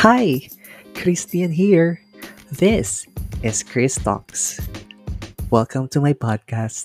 Hi, Christian here. This is Chris Talks. Welcome to my podcast.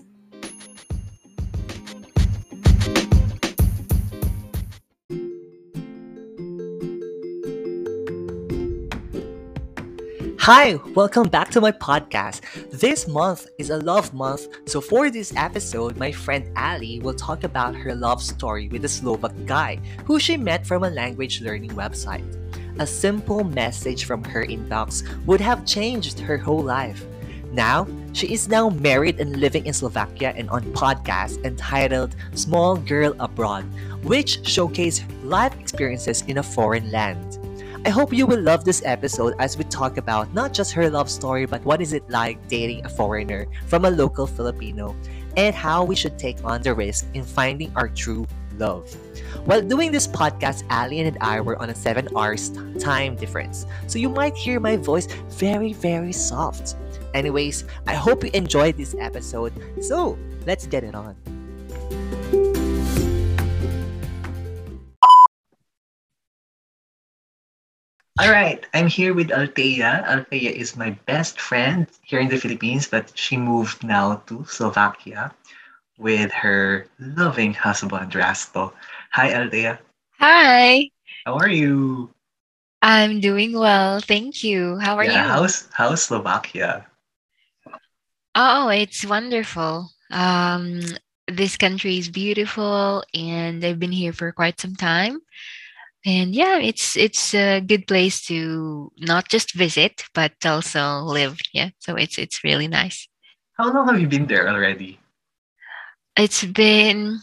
Hi, welcome back to my podcast. This month is a love month, so for this episode, my friend Ali will talk about her love story with a Slovak guy who she met from a language learning website. A simple message from her inbox would have changed her whole life. She is now married and living in Slovakia and on podcast entitled Small Girl Abroad, which showcase life experiences in a foreign land. I hope you will love this episode as we talk about not just her love story, but what is it like dating a foreigner from a local Filipino and how we should take on the risk in finding our true love. While doing this podcast, Ali and I were on a 7 hours time difference, so you might hear my voice very, very soft. Anyways, I hope you enjoyed this episode, so let's get it on. All right, I'm here with Althea. Althea is my best friend here in the Philippines, but she moved now to Slovakia with her loving husband, Rasto. Hi, Althea. Hi, How are you? I'm doing well. Thank you. How are Yeah, you? how's Slovakia? Oh, it's wonderful. This country is beautiful and I've been here for quite some time. And yeah, it's a good place to not just visit but also live. Yeah. So it's really nice. How long have you been there already? It's been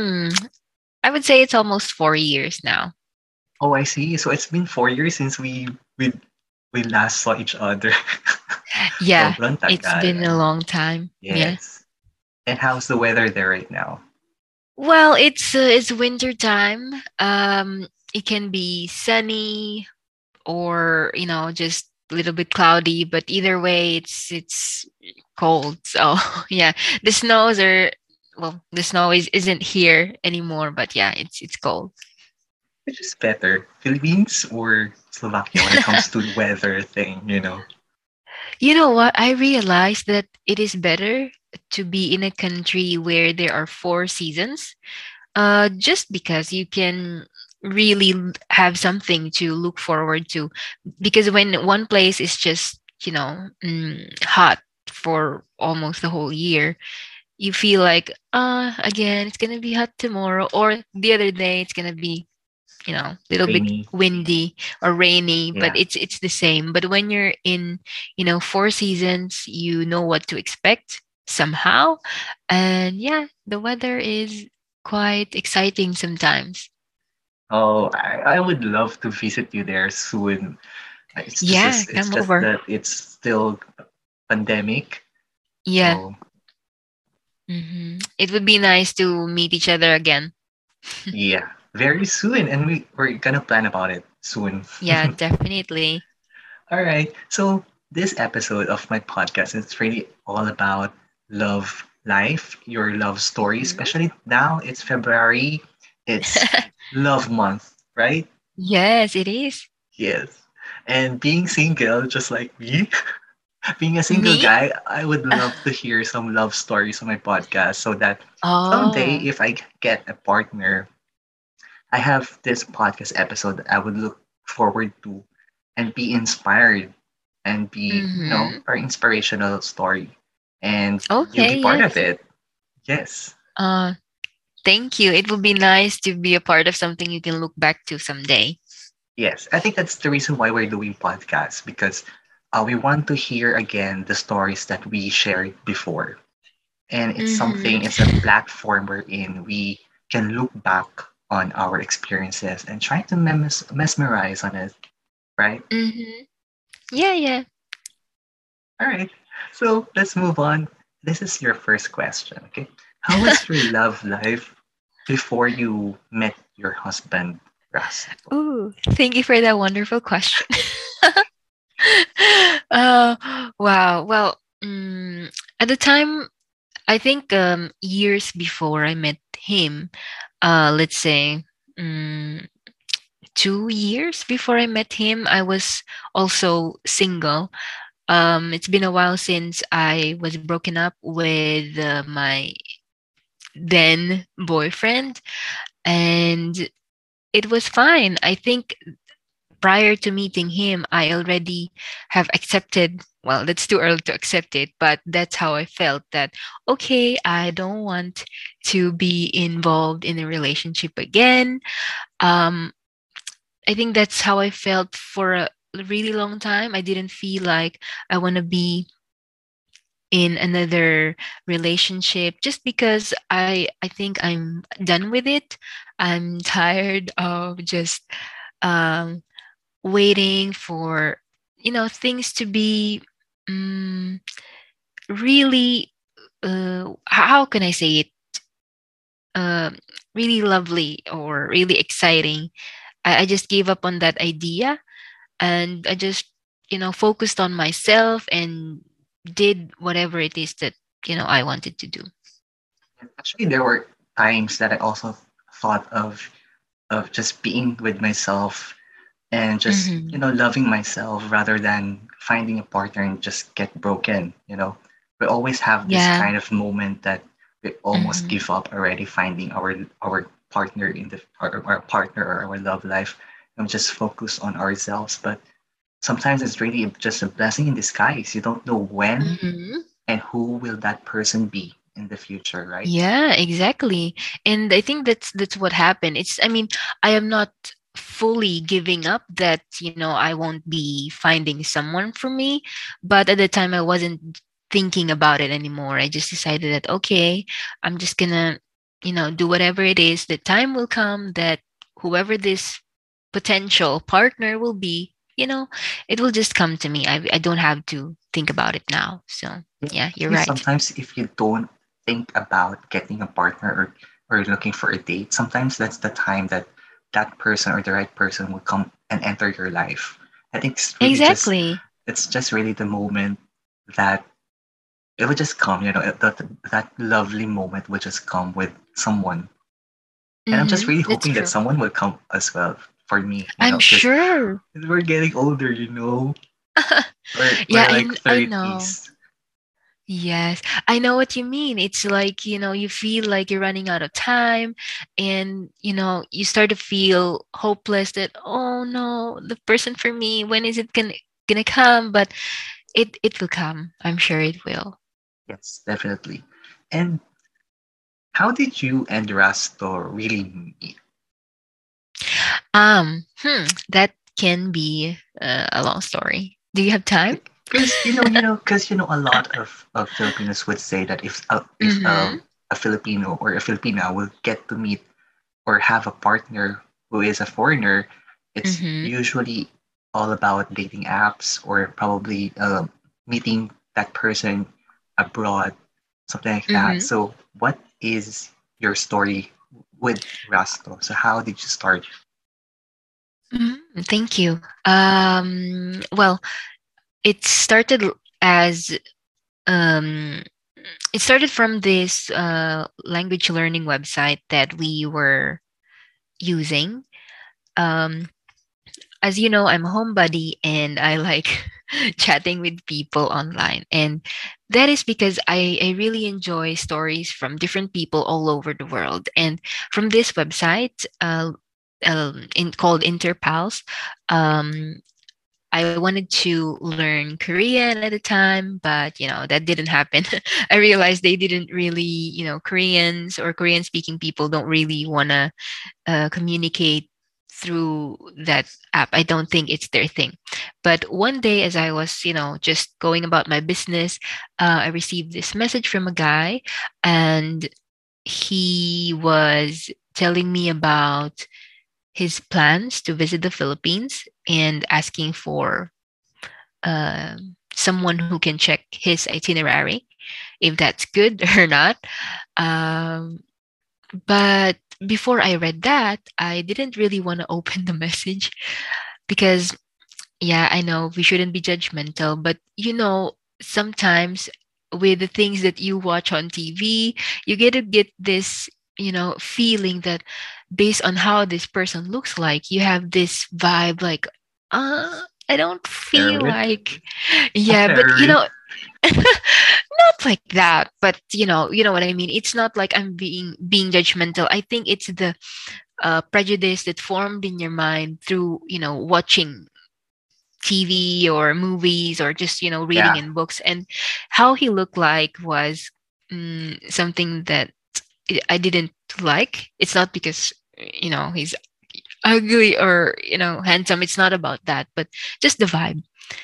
I would say it's almost 4 years now. Oh, I see. So it's been 4 years since we last saw each other. Yeah, Sobrang it's tagal. been a long time. Yeah. Yes. And how's the weather there right now? Well, it's winter time. It can be sunny or just a little bit cloudy, but either way, it's cold. So yeah, the snows are the snow isn't here anymore, but yeah, it's cold. Which is better, Philippines or Slovakia when it comes to weather thing? You know what? I realized that it is better to be in a country where there are four seasons. Just because you can really have something to look forward to. Because when one place is just, hot for almost the whole year, you feel like, again, it's gonna be hot tomorrow, or the other day it's gonna be, a little bit Rainy. windy or rainy, but Yeah. it's the same. But when you're in, four seasons, you know what to expect somehow. And yeah, the weather is quite exciting sometimes. Oh, I would love to visit you there soon. Yeah, It's come just over. that it's still pandemic. Yeah. So It would be nice to meet each other again. yeah, very soon, and we're gonna plan about it soon. Yeah, definitely. All right. So this episode of my podcast is really all about love life, your love story. Mhm. Especially now, it's February. It's love month, right? Yes, it is. Yes. And being single, just like me, being a single Me? guy, I would love to hear some love stories on my podcast so that someday, Oh. if I get a partner, I have this podcast episode that I would look forward to and be inspired and be, Mm-hmm. our inspirational story. And you'll be Okay, part of yes. it. Yes. Uh, Thank you. It would be nice to be a part of something you can look back to someday. Yes. I think that's the reason why we're doing podcasts because we want to hear again the stories that we shared before. And Mm-hmm. it's a platform wherein we can look back on our experiences and try to mesmerize on it, right? Mm-hmm. Yeah, yeah. All right. So let's move on. This is your first question, okay? How was your love life before you met your husband, Ras? Ooh, thank you for that wonderful question. Wow. Well, at the time, I think years before I met him, let's say, um, 2 years before I met him. I was also single. It's been a while since I was broken up with my then boyfriend, and it was fine. I think prior to meeting him, I already have accepted. Well, that's too early to accept it, but that's how I felt that, okay, I don't want to be involved in a relationship again. Um, I think that's how I felt for a really long time. I didn't feel like I want to be in another relationship just because I think I'm done with it. I'm tired of just um waiting for things to be um, really how can I say it, um really lovely or really exciting. I just gave up on that idea, and I just focused on myself and did whatever it is that I wanted to do. Actually, there were times that I also thought of just being with myself and just Mm-hmm. loving myself rather than finding a partner and just get broken. We always have this Yeah. kind of moment that we almost Mm-hmm. give up already finding our partner in the our partner or our love life, and we just focus on ourselves. But sometimes it's really just a blessing in disguise. You don't know when Mm-hmm. and who will that person be in the future, right? Yeah, exactly. And I think that's what happened. I mean, I am not fully giving up that, I won't be finding someone for me, but at the time I wasn't thinking about it anymore. I just decided that okay, I'm just gonna, do whatever it is. The time will come that whoever this potential partner will be, it will just come to me. I don't have to think about it now. So, Yeah, yeah, you're actually, right. sometimes if you don't think about getting a partner or looking for a date, sometimes that's the time that that person or the right person will come and enter your life. I think Exactly. it's just really the moment that it will just come, that lovely moment will just come with someone. And I'm just Mm-hmm. really That's hoping that true. someone will come as well for me, I'm because sure. we're getting older, Yeah, we're like I know. 30s. Yes, I know what you mean. It's like, you feel like you're running out of time, and, you start to feel hopeless that, oh no, the person for me, when is it gonna come? But it will come. I'm sure it will. Yes, definitely. And how did you and Rasto really meet? That can be a long story. Do you have time? Because a lot of Filipinos would say that if Mm-hmm. a Filipino or a Filipina will get to meet or have a partner who is a foreigner, it's Mm-hmm. usually all about dating apps or probably meeting that person abroad, something like that. Mm-hmm. So, what is your story with Rasto? So, how did you start? Thank you. Well, it started as um, it started from this language learning website that we were using. Um, as you know, I'm a homebody and I like chatting with people online. And that is because I really enjoy stories from different people all over the world. And from this website, called Interpals, um, I wanted to learn Korean at the time, but that didn't happen. I realized they didn't really, Koreans or Korean speaking people don't really want to communicate through that app. I don't think it's their thing. But one day, as I was, just going about my business, I received this message from a guy, and he was telling me about his plans to visit the Philippines and asking for someone who can check his itinerary, if that's good or not. Um, but before I read that, I didn't really want to open the message because, yeah, I know we shouldn't be judgmental, but sometimes with the things that you watch on TV, you get to get this, feeling that based on how this person looks like, you have this vibe like, I don't feel Very, like, yeah, but very. not like that. But you know what I mean. It's not like I'm being judgmental. I think it's the prejudice that formed in your mind through watching TV or movies or just reading Yeah, in books, and how he looked like was something that I didn't like. It's not because he's ugly or handsome. It's not about that, but just the vibe.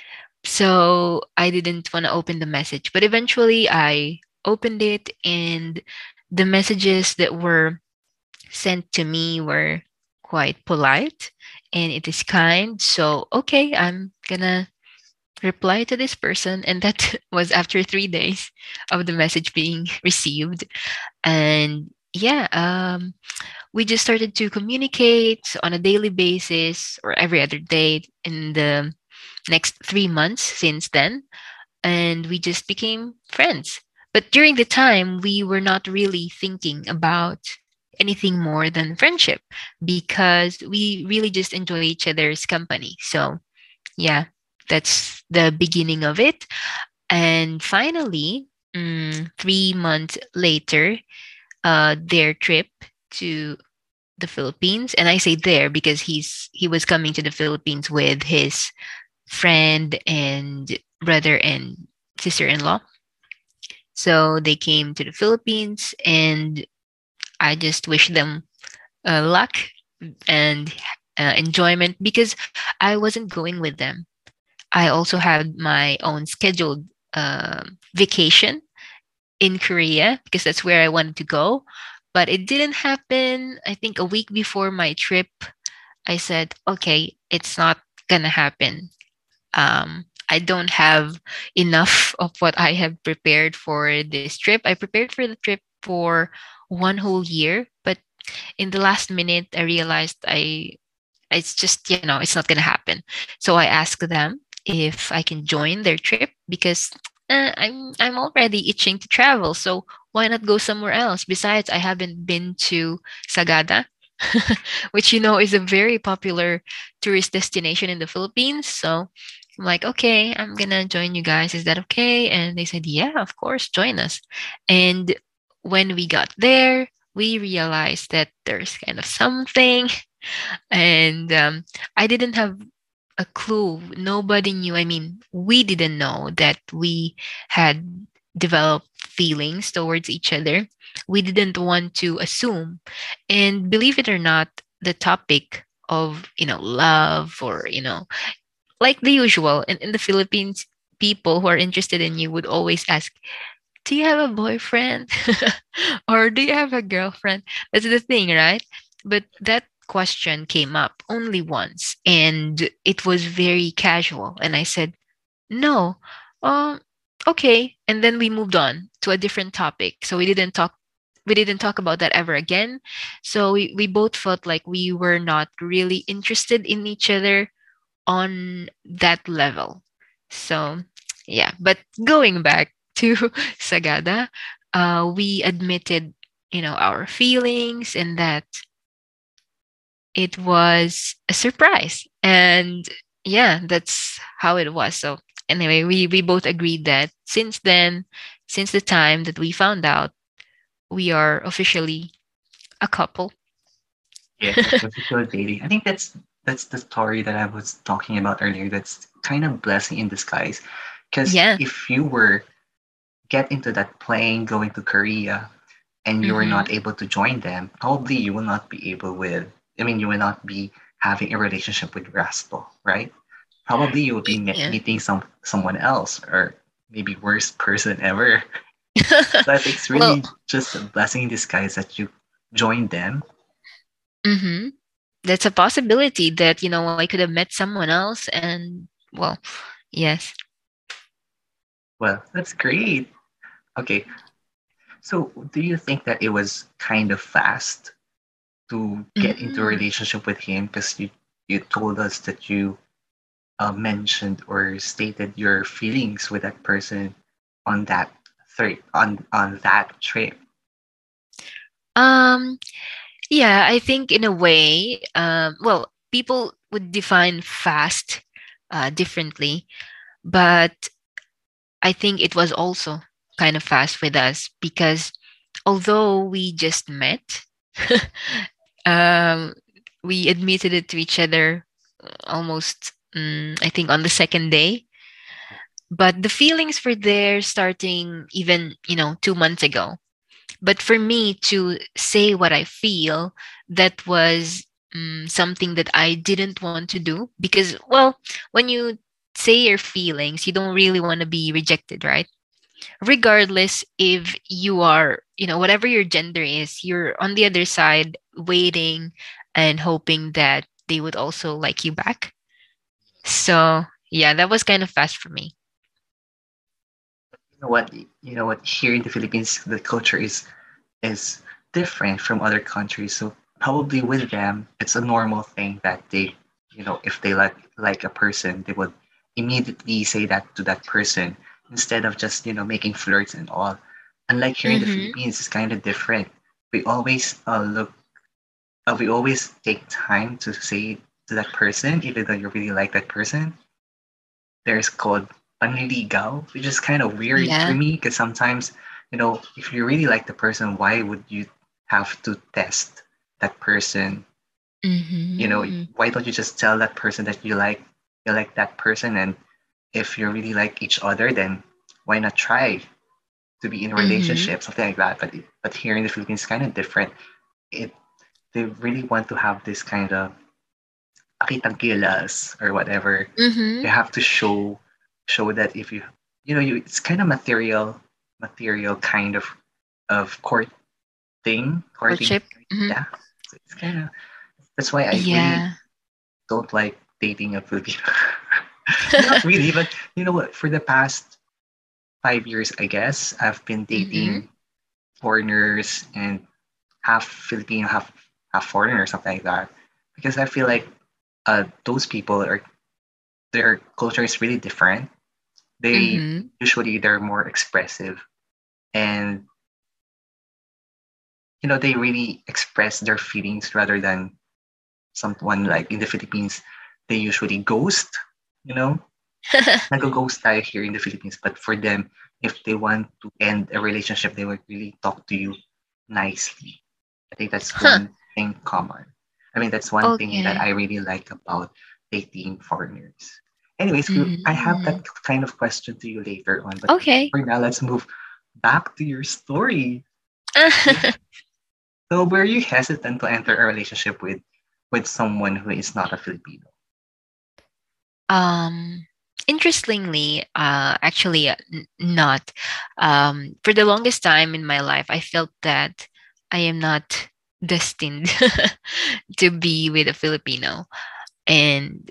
So I didn't want to open the message, but eventually I opened it, and the messages that were sent to me were quite polite and it is kind. So okay, I'm gonna reply to this person, and that was after 3 days of the message being received. And yeah, we just started to communicate on a daily basis or every other day in the next 3 months since then, and we just became friends. But during the time, we were not really thinking about anything more than friendship because we really just enjoy each other's company. So yeah, that's the beginning of it. And finally, 3 months later, their trip to the Philippines, and I say there because he was coming to the Philippines with his friend and brother and sister-in-law. So they came to the Philippines, and I just wish them luck and enjoyment because I wasn't going with them. I also had my own scheduled vacation in Korea because that's where I wanted to go. But it didn't happen. I think a week before my trip, I said, okay, it's not going to happen. I don't have enough of what I have prepared for this trip. I prepared for the trip for 1 whole year, but in the last minute, I realized it's just it's not gonna happen. So I asked them if I can join their trip because I'm already itching to travel. So why not go somewhere else? Besides, I haven't been to Sagada, which is a very popular tourist destination in the Philippines. So I'm like, okay, I'm gonna join you guys. Is that okay? And they said, yeah, of course, join us. And when we got there, we realized that there's kind of something, and I didn't have a clue. Nobody knew. I mean, we didn't know that we had developed feelings towards each other. We didn't want to assume. And believe it or not, the topic of, love or, like the usual in the Philippines, people who are interested in you would always ask, do you have a boyfriend? Or do you have a girlfriend? That's the thing, right? But that question came up only once and it was very casual. And I said, no, um, okay. And then we moved on to a different topic. So we didn't talk about that ever again. So we both felt like we were not really interested in each other on that level. So, yeah. But going back to Sagada, we admitted, our feelings and that it was a surprise. And yeah, that's how it was. So, anyway, we both agreed that since then, since the time that we found out, we are officially a couple. yeah, official dating. I think that's the story that I was talking about earlier. That's kind of blessing in disguise. Because Yeah. if you were get into that plane going to Korea and you were Mm-hmm. not able to join them, probably you will not be able with. I mean, you will not be having a relationship with Raspo, right? Probably you will be Yeah. meeting someone else or maybe worst person ever. So I think it's Well, really just a blessing in disguise that you joined them. mm-hmm. That's a possibility that I could have met someone else, and well, yes. Well, that's great. Okay, so do you think that it was kind of fast to get into a Mm. relationship with him because you told us that you mentioned or stated your feelings with that person on that trip on that trip. um Yeah, I think in a way, well, people would define fast differently, but I think it was also kind of fast with us because although we just met, um, we admitted it to each other almost, I think, on the second day. But the feelings were there starting even, 2 months ago. But for me to say what I feel, that was something that I didn't want to do because, well, when you say your feelings, you don't really want to be rejected, right? Regardless if you are, whatever your gender is, you're on the other side waiting and hoping that they would also like you back. So, yeah, that was kind of fast for me. You know what? You know what? Here in the Philippines, the culture is different from other countries. So probably with them, it's a normal thing that they, if they like a person, they would immediately say that to that person instead of just making flirts and all. Unlike here in the Mm-hmm. Philippines, it's kind of different. We always we always take time to say to that person, even though you really like that person. There's called panliligaw, which is kind of weird for Yeah. me because sometimes, if you really like the person, why would you have to test that person? Mm-hmm. Why don't you just tell that person that you like that person, and if you really like each other, then why not try to be in a Mm-hmm. relationship, something like that. But here in the Philippines, it's kind of different. It They really want to have this kind of akitang kilas or whatever. Mm-hmm. You have to show that if you it's kind of material kind of courting. Courtship. Mm-hmm. Yeah, so it's kind of that's why I really Yeah. don't like dating a Filipino. Not really, but you know what? For the past 5 years, I guess I've been Mm-hmm. dating foreigners and half Filipino, half foreigner, or something like that, because I feel like those people are their culture is really different. They Mm-hmm. usually they're more expressive, and they really express their feelings rather than someone like in the Philippines. They usually ghost, you know, nag-ghost tayo here in the Philippines. But for them, if they want to end a relationship, they would really talk to you nicely. I think that's Huh. one thing common. I mean, that's one thing that Okay. I really like about dating foreigners. Anyways, I have Mm-hmm. that kind of question to you later on, but Okay. for now, let's move back to your story. So, were you hesitant to enter a relationship with someone who is not a Filipino? Um, Interestingly, actually, not. For the longest time in my life, I felt that I am not destined to be with a Filipino, and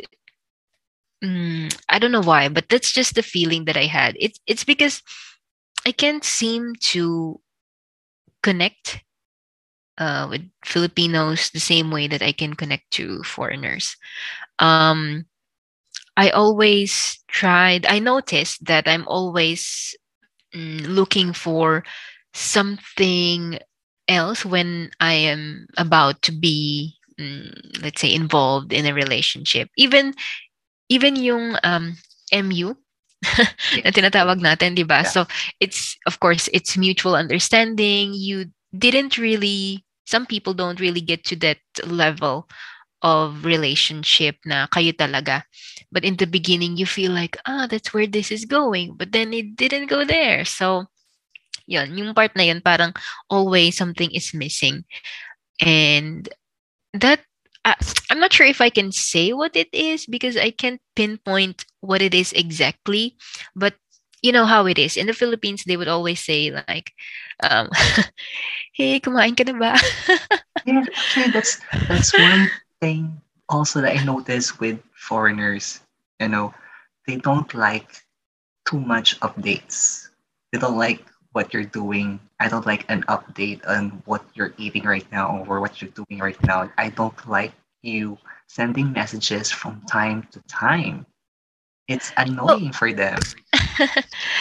I don't know why, but that's just the feeling that I had. It's because I can't seem to connect with Filipinos the same way that I can connect to foreigners. Um, I always tried. I noticed that I'm always looking for something else when I am about to be, let's say, involved in a relationship. Even yung MU na Yes. tinatawag natin, di ba? Yeah. So it's of course it's mutual understanding. You didn't really. Some people don't really get to that level of relationship na kayo talaga. But in the beginning, you feel like, that's where this is going. But then it didn't go there. So, yun, yung part na yun, parang always something is missing. And that, uh, I'm not sure if I can say what it is because I can't pinpoint what it is exactly. But you know how it is. In the Philippines, they would always say like, um, hey, kumain ka na ba? Yeah, actually, that's one thing also that I noticed with foreigners. You know, they don't like too much updates. They don't like what you're doing. I don't like an update on what you're eating right now or what you're doing right now. I don't like you sending messages from time to time. It's Well, annoying for them.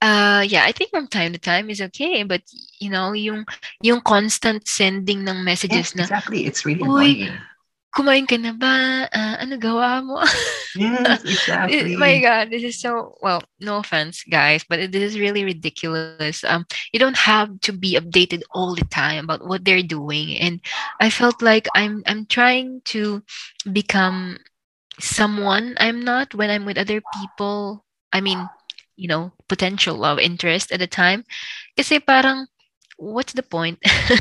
Yeah, I think from time to time is okay, but yung constant sending ng messages Yes, na, exactly. It's really uy, annoying. kumain ka na ba? Ano gawa mo? Yes, My exactly. God, this is so, well, no offense, guys, but this is really ridiculous. You don't have to be updated all the time about what they're doing, and I felt like I'm trying to become someone I'm not when I'm with other people. I mean, potential love interest at the time. Kasi parang, what's the point?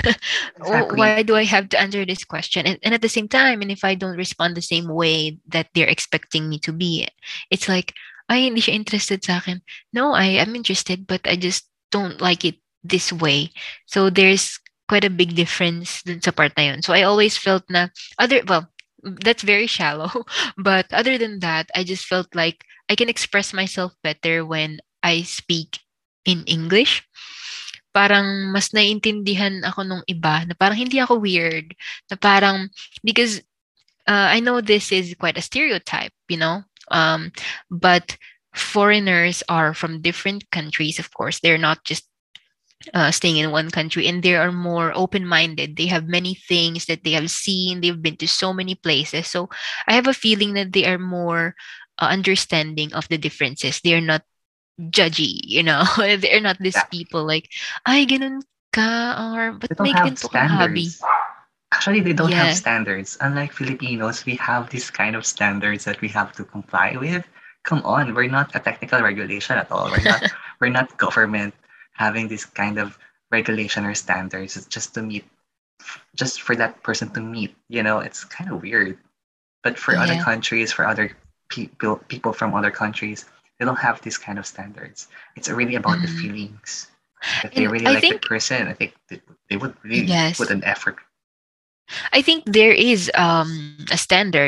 Why Exactly. do I have to answer this question? And at the same time, and if I don't respond the same way that they're expecting me to be, it's like, ay, hindi siya interested sa akin. No, I am interested, but I just don't like it this way. So there's quite a big difference dun sa part na yun. So I always felt na, well, that's very shallow. But other than that, I just felt like I can express myself better when I speak in English. Parang mas naiintindihan ako nung iba na parang hindi ako weird. Na parang, because I know this is quite a stereotype. But foreigners are from different countries, of course. They're not just staying in one country, and they are more open-minded. They have many things that they have seen. They've been to so many places, so I have a feeling that they are more understanding of the differences. They are not judgy. They're not these Exactly. people like, ay ganun ka, or but They don't may have ganito kang hobby. standards. Actually, they don't have Yeah. standards. Unlike Filipinos, we have these kind of standards that we have to comply with. Come on, we're not a technical regulation at all. We're not government having this kind of regulation or standards. It's just to meet, just for that person to meet. It's kind of weird. But for other Yeah. countries, for other people from other countries, they don't have these kind of standards. It's really about the Mhm. feelings. If they And really I like the think, person, I think they would really put yes, an effort. I think there is a standard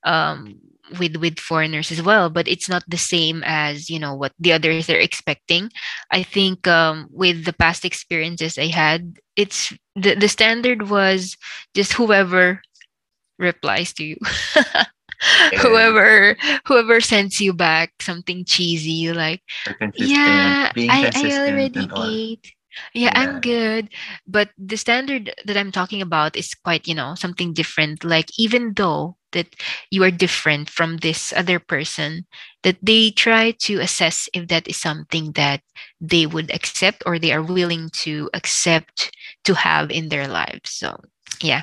with foreigners as well, but it's not the same as what the others are expecting. I think with the past experiences I had, it's the standard was just whoever replies to you. Yes, whoever sends you back something cheesy like, or consistent, yeah, being I consistent already and all. ate. Yeah, I'm Yeah, good. But the standard that I'm talking about is quite, something different. Like, even though that you are different from this other person, that they try to assess if that is something that they would accept or they are willing to accept to have in their lives. So yeah.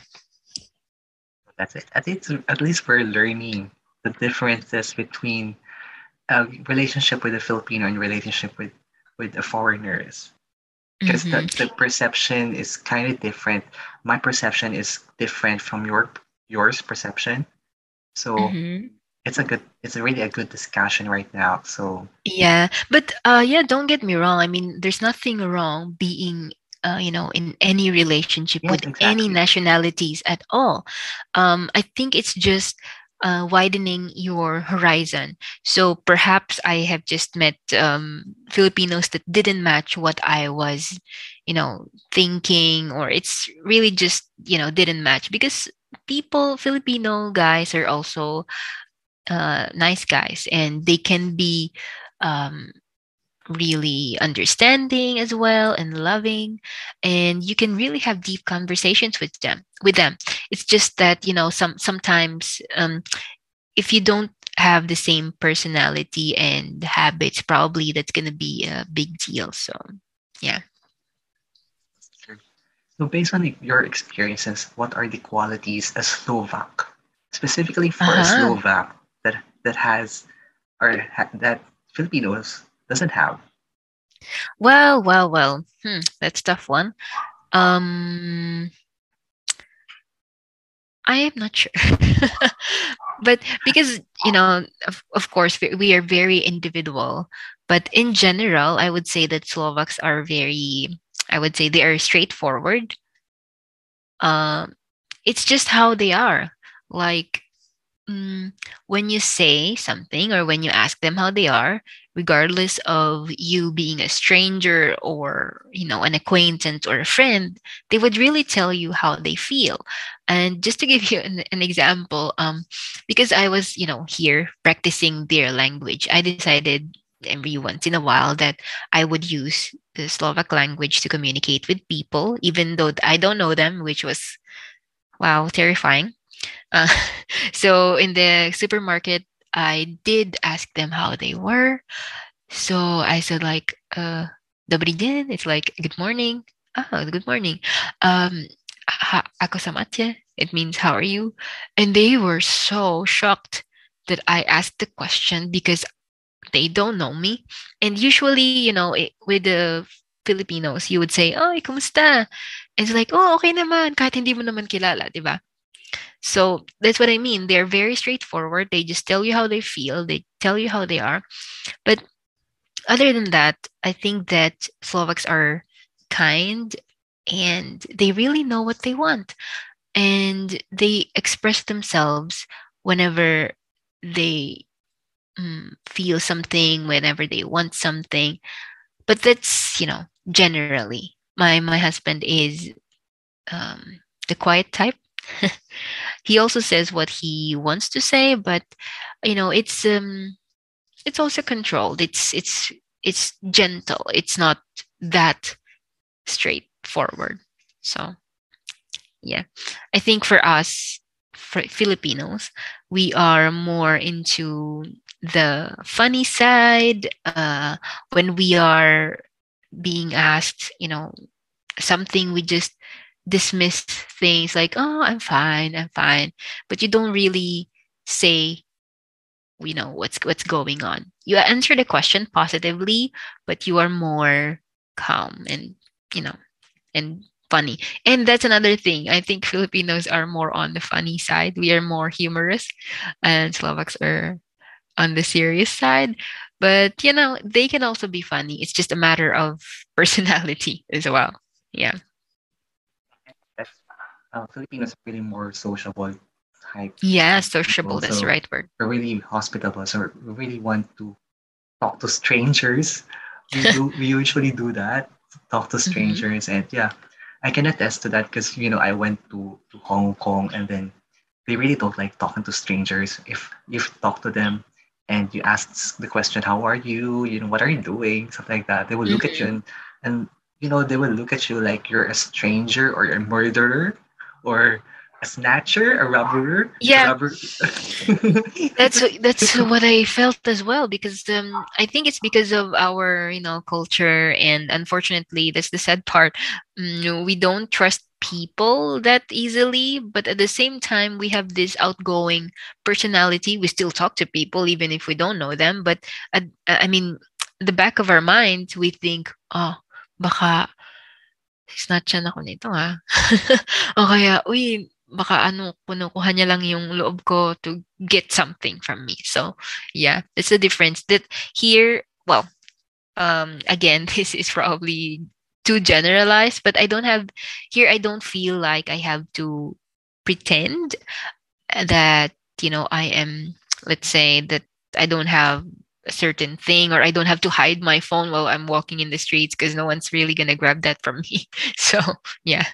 that's it. At least we're learning the differences between a relationship with a Filipino and relationship with the foreigners. Because Mm-hmm. the perception is kind of different. My perception is different from yours perception. So Mm-hmm. it's a really a good discussion right now. So Yeah, but yeah, don't get me wrong. I mean, there's nothing wrong being in any relationship with yes, any exactly. nationalities at all. I think it's just widening your horizon. So perhaps I have just met Filipinos that didn't match what I was, thinking, or it's really just didn't match because Filipino guys are also nice guys, and they can be um, really understanding as well and loving, and you can really have deep conversations with them. It's just that sometimes if you don't have the same personality and habits, probably that's going to be a big deal. So yeah. Sure. So based on your experiences, what are the qualities a Slovak, specifically for a Uh-huh. Slovak that has that Filipinos doesn't have? Well, that's tough one. um I am not sure. But because, of course, we are very individual. But in general, I would say that Slovaks are I would say they are straightforward. Um, it's just how they are. Like, Mm, when you say something or when you ask them how they are, regardless of you being a stranger or, an acquaintance or a friend, they would really tell you how they feel. And just to give you an example, because I was, here practicing their language, I decided every once in a while that I would use the Slovak language to communicate with people, even though I don't know them, which was, wow, terrifying. Uh, so in the supermarket, I did ask them how they were. So I said like, "Dobry din." It's like good morning. Ah, good morning. Um, Ako samatye. It means how are you? And they were so shocked that I asked the question because they don't know me. And usually, with the Filipinos, you would say, "Oh, kumusta?" And it's like, "Oh, okay naman, kahit hindi mo naman kilala, di ba?" So that's what I mean. They're very straightforward. They just tell you how they feel. They tell you how they are. But other than that, I think that Slovaks are kind and they really know what they want. And they express themselves whenever they feel something, whenever they want something. But that's, generally. My husband is the quiet type. He also says what he wants to say, but it's also controlled. It's gentle. It's not that straightforward. So yeah, I think for us, for Filipinos, we are more into the funny side. When we are being asked, something, we just dismiss things like, "Oh, I'm fine," but you don't really say, what's going on. You answer the question positively, but you are more calm and you know and funny. And that's another thing. I think Filipinos are more on the funny side. We are more humorous, and Slovaks are on the serious side. But they can also be funny. It's just a matter of personality as well. Yeah. That's Filipinos are really more sociable type Yeah, of sociable. people. That's the So right word. we're really hospitable. So we really want to talk to strangers. We usually do that, talk to Hmm. strangers, and yeah, I can attest to that because I went to Hong Kong, and then they really don't like talking to strangers. If you've talked to them and you ask the question, "How are you? What are you doing?" Something like that, they will look at you, Hmm. and they will look at you like you're a stranger or a murderer or a snatcher, a robber, a Yeah, robber. that's what I felt as well because I think it's because of our culture, and unfortunately that's the sad part. We don't trust people that easily, but at the same time we have this outgoing personality. We still talk to people even if we don't know them, but I mean, the back of our minds we think, oh, baka snatchan ako nito, O kaya, uy, baka kinukuha niya lang yung loob ko to get something from me. So, yeah, that's the difference. That here, well, again, this is probably too generalized, but I don't feel like I have to pretend that, I am, let's say that I don't have a certain thing, or I don't have to hide my phone while I'm walking in the streets because no one's really gonna grab that from me. So yeah.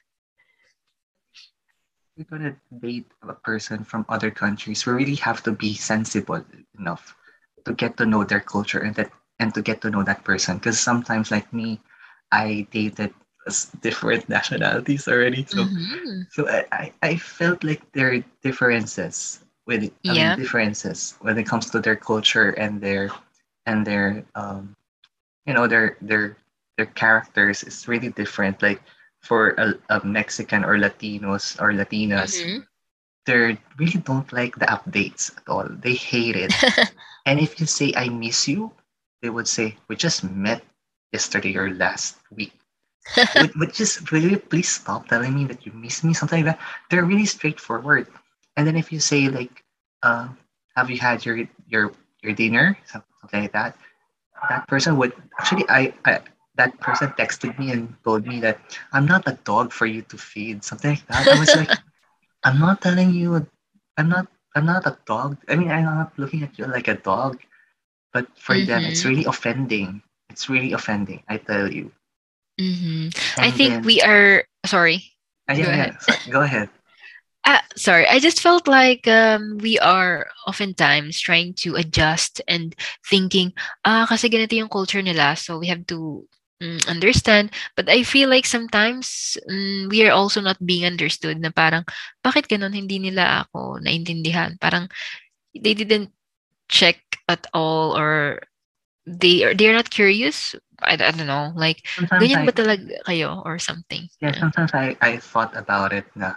We're gonna date a person from other countries, we really have to be sensible enough to get to know their culture and to get to know that person. Because sometimes, like me, I dated different nationalities already, so Hmm. I felt like there are differences Yeah. differences when it comes to their culture and their you know their characters is really different. Like for a Mexican or Latinos or Latinas, Hmm. they really don't like the updates at all. They hate it. And if you say I miss you, they would say we just met yesterday or last week. Would just really please stop telling me that you miss me, something like that. They're really straightforward. And then if you say like, uh, have you had your dinner, something like that, that person would actually I that person texted me and told me that I'm not a dog for you to feed, something like that. I was like, I'm not telling you, I'm not I'm not a dog. I mean, I'm not looking at you like a dog, but for them, it's Hmm. really offending. It's really offending, I tell you. Hmm. I And think then, we are sorry. Go yeah, ahead. yeah. So, go ahead. Sorry, I just felt like we are oftentimes trying to adjust and thinking, kasi ganito yung culture nila, so we have to understand. But I feel like sometimes we are also not being understood na parang, bakit ganun hindi nila ako naintindihan? Parang they didn't check at all or they're not curious. I don't know, like, Sometimes ganyan ba I, talaga kayo or something? yeah, Yeah. sometimes I thought about it na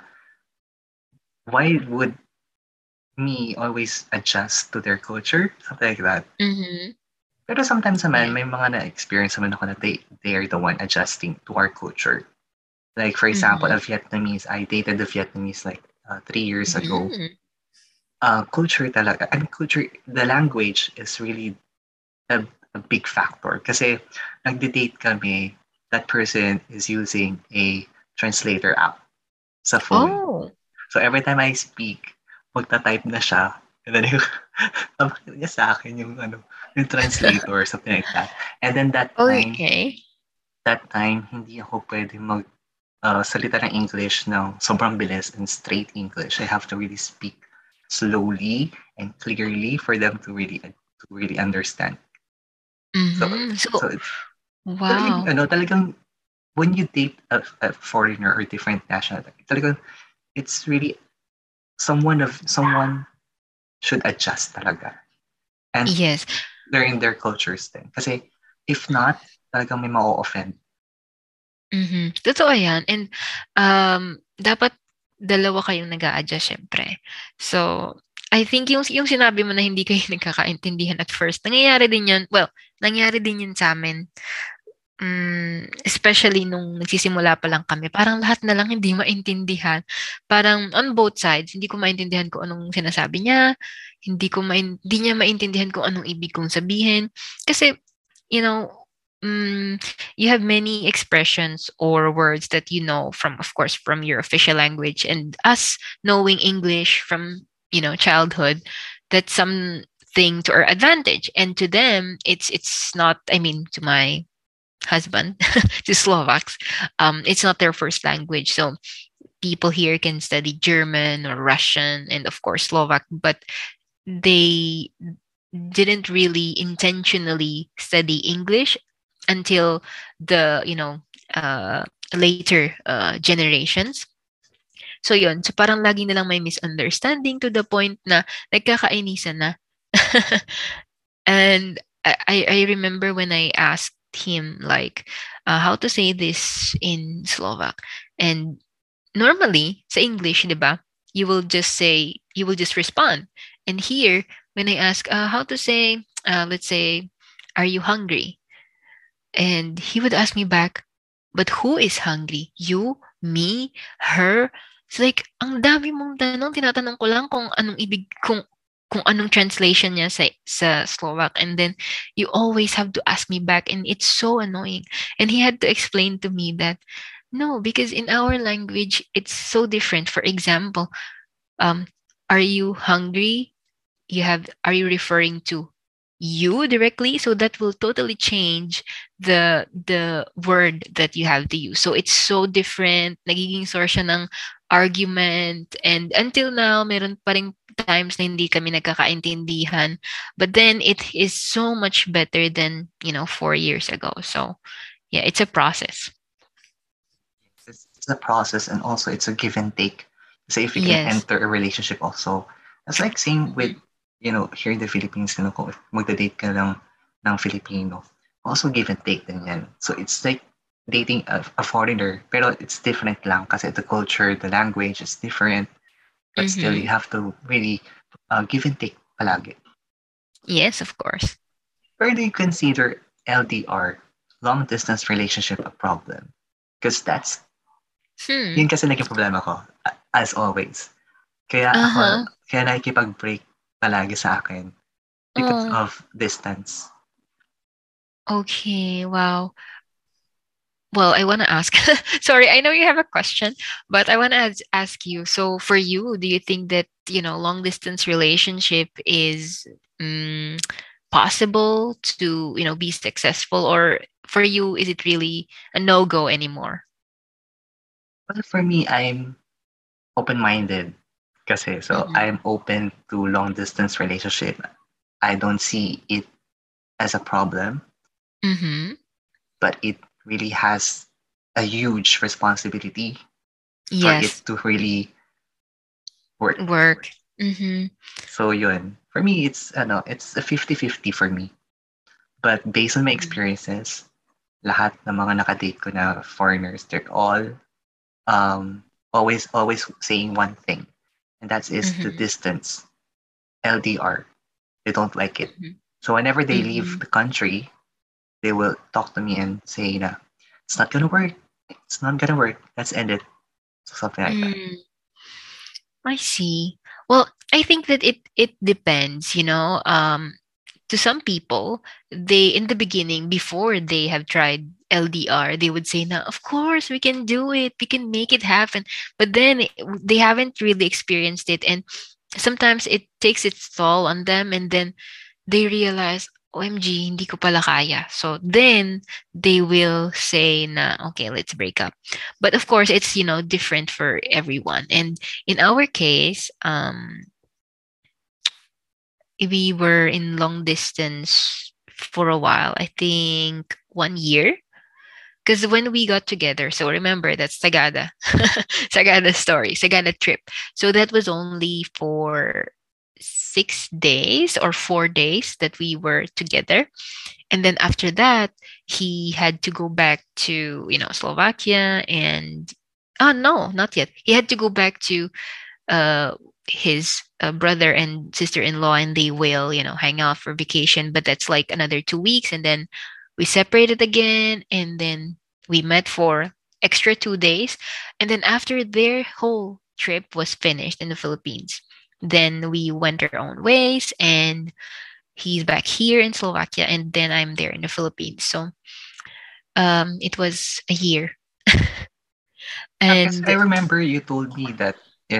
why would me always adjust to their culture? Something like that. Mm-hmm. Pero sometimes naman, Yeah. may mga na-experience naman ako na they are the one adjusting to our culture. Like, for example, Mm-hmm. a Vietnamese, I dated a Vietnamese like 3 years ago. Mm-hmm. Culture talaga, I mean, culture, the language is really a, a big factor. Kasi nagde-date kami, that person is using a translator app sa phone. Oh. So every time I speak, magta-type na siya. And then papakita niya sa akin yung ano, yung translator, something like that. And then Okay. that time, hindi ako pwede salita ng English ng sobrang bilis and straight English. I have to really speak slowly and clearly for them to really understand. So Mhm. so So, it's talagang wow. ano, talagang when you date a foreigner or different nationality, talagang it's really someone should adjust talaga and Yes. learn their cultures din. Kasi if not, talagang may ma-offend. Mhm. Totoo 'yan and, dapat dalawa kayong nag-a-adjust siyempre. So, I think yung sinabi mo na hindi kayo nagkakaintindihan at first, nangyayari din 'yan well, nangyari din 'yun sa'min. Especially nung nagsisimula pa lang kami, parang lahat na lang hindi maintindihan. Parang on both sides, hindi ko maintindihan kung anong sinasabi niya, hindi niya maintindihan kung anong ibig kong sabihin. Kasi, you know, you have many expressions or words that you know from, of course, from your official language, and us knowing English from, childhood, that's something to our advantage. And to them, it's not. I mean, to my husband, to Slovaks, it's not their first language. So people here can study German or Russian and of course Slovak, but they didn't really intentionally study English until the uh, later generations. So yun, so parang lagi nilang may misunderstanding to the point na nagkakainisan na. And I remember when I asked him like how to say this in Slovak. And normally sa English, 'di ba? You will just respond. And here when I ask how to say let's say are you hungry? And he would ask me back, but who is hungry? You, me, her? It's like, ang dami mong tanong. Tinatanong ko lang kung anong ibig, kung anong translation niya sa Slovak. And then, you always have to ask me back. And it's so annoying. And he had to explain to me that, no, because in our language, it's so different. For example, um, are you hungry? Are you referring to you directly, so that will totally change the word that you have to use. So it's so different, nagiging source siya ng argument, and until now meron pa ring times na hindi kami nagkakaintindihan, but then it is so much better than 4 years ago. So yeah, it's a process. It's a process and also it's a give and take. Say if you can Yes. enter a relationship also. It's like same with, here in the Philippines, kung magda-date ka lang ng Filipino, also give and take din yan. So it's like dating a foreigner, pero it's different lang kasi the culture, the language is different, but still Mm-hmm. you have to really give and take palagi. Yes, of course. Where do you consider LDR, long distance relationship, a problem? Because Hmm. yun kasi naging problema ko, as always. Kaya Uh-huh. kaya nakikipag-break palagi sa akin because Oh, of distance. okay. Wow. Well, I want to ask. Sorry, I know you have a question, but I want to ask you. So, for you, do you think that long distance relationship is possible to be successful, or for you, is it really a no go anymore? Well, for me, I'm open-minded. Kasi, so Mm-hmm. I'm open to long distance relationship. I don't see it as a problem, Mm-hmm. but it really has a huge responsibility for it Yes. to really work. Work. Mm-hmm. So yun, for me, it's a 50-50 for me. But based on my Mm-hmm. experiences, lahat ng mga nakadate ko na foreigners, they're all um, always saying one thing, and that is the Mm-hmm. distance, LDR. They don't like it. Mm-hmm. So whenever they leave Mm-hmm. the country, they will talk to me and say, na, it's not gonna work. It's not gonna work. Let's end it. So something like that. Mm, I see. Well, I think that it depends, you know. To some people, they in the beginning, before they have tried LDR, they would say, "Now, of course, we can do it. We can make it happen." But then they haven't really experienced it, and sometimes it takes its toll on them, and then they realize, OMG, hindi ko pala kaya. So then they will say na, okay, let's break up. But of course, it's, different for everyone. And in our case, we were in long distance for a while. I think 1 year. Because when we got together, so remember that's Sagada, Sagada story, Sagada trip. So that was only for 6 days or 4 days that we were together. And then after that, he had to go back to, Slovakia and, oh, no, not yet. He had to go back to uh, his brother and sister-in-law, and they will, hang out for vacation. But that's like another 2 weeks, and then we separated again, and then we met for extra 2 days, and then after their whole trip was finished in the Philippines, then we went our own ways, and he's back here in Slovakia, and then I'm there in the Philippines. So it was a year. Because I And remember you told me that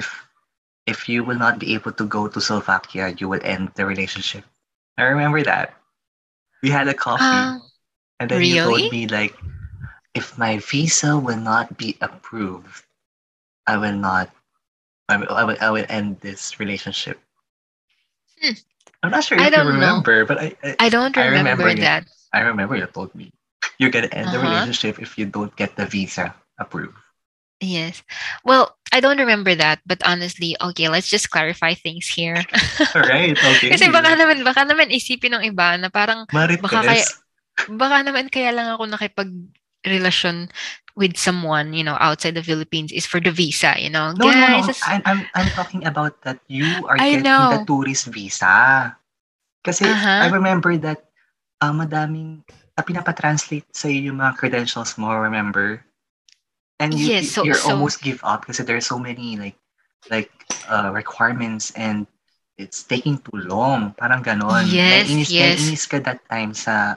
if you will not be able to go to Slovakia, you will end the relationship. I remember that. We had a coffee, uh, and then you really? told me like, if my visa will not be approved, I will not. I will end this relationship. Hmm. I'm not sure I if you don't know. remember, but I I, I don't I remember remember you. that. I remember you told me you're gonna end the Uh-huh. relationship if you don't get the visa approved. Yes. Well, I don't remember that, but honestly, okay, let's just clarify things here. All right, Kasi okay. baka naman isipin ng iba na parang baka kaya Marites. baka naman kaya lang ako nakipagrelasyon with someone, outside the Philippines is for the visa, No, no, Guys, no. I'm talking about that you are I getting the know. tourist visa. Kasi I Uh-huh. remember that madaming pinapa-translate sa'yo yung mga credentials mo, remember? And Yes, so you're so almost give up kasi there's so many like requirements and it's taking too long. Parang ganon. yes, yes. Naiinis ka that time